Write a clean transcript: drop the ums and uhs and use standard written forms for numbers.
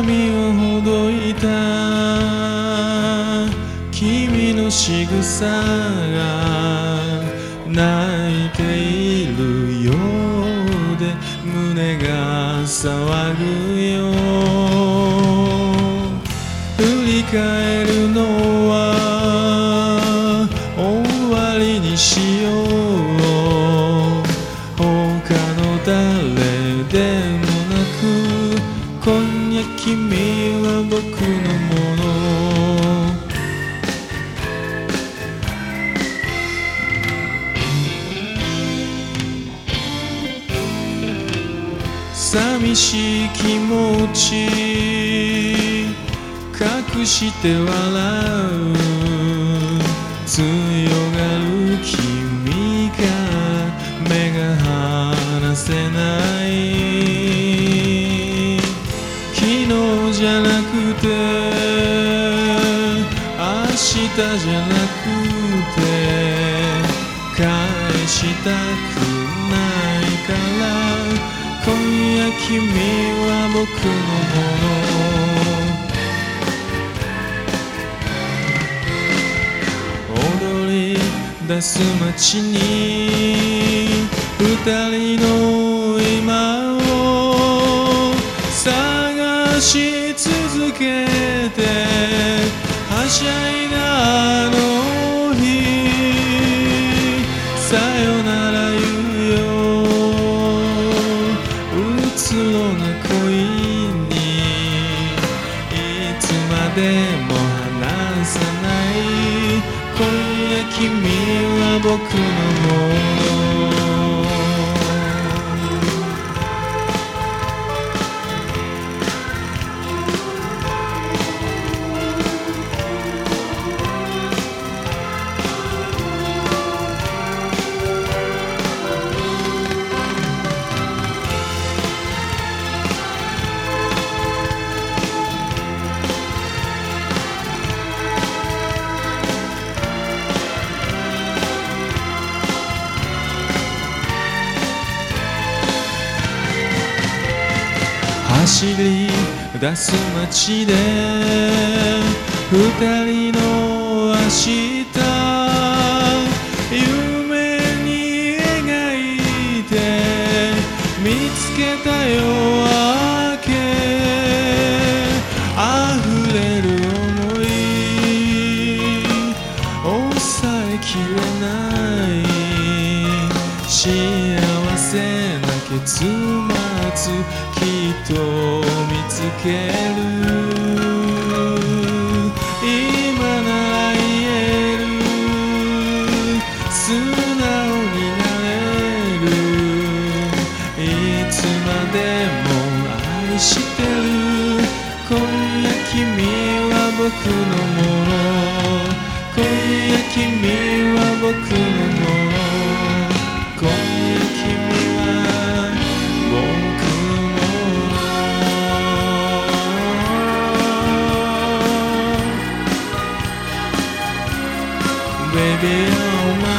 髪をほどいた君の仕草が泣いているようで胸が騒ぐよ。振り返るのは終わりにしよう。他の誰でもなく今夜君は僕のもの。寂しい気持ち隠して笑う強がる君が目が離せない。昨日じゃなくて明日じゃなくて返したくないから今夜君は僕のもの。踊り出す街に二人の今を探し続けてはしゃいだあの日さよなら言うよ。うつろな恋にいつまでも離さない。今夜君は僕のもの。走り出す街で二人の明日夢に描いて見つけた夜明け溢れる想い抑えきれない幸せな結末きっと見つける。今なら言える素直になれる。いつまでも愛してる。今夜君は僕のもの。今夜君は僕のもの。今夜君は僕のもの。Baby, oh my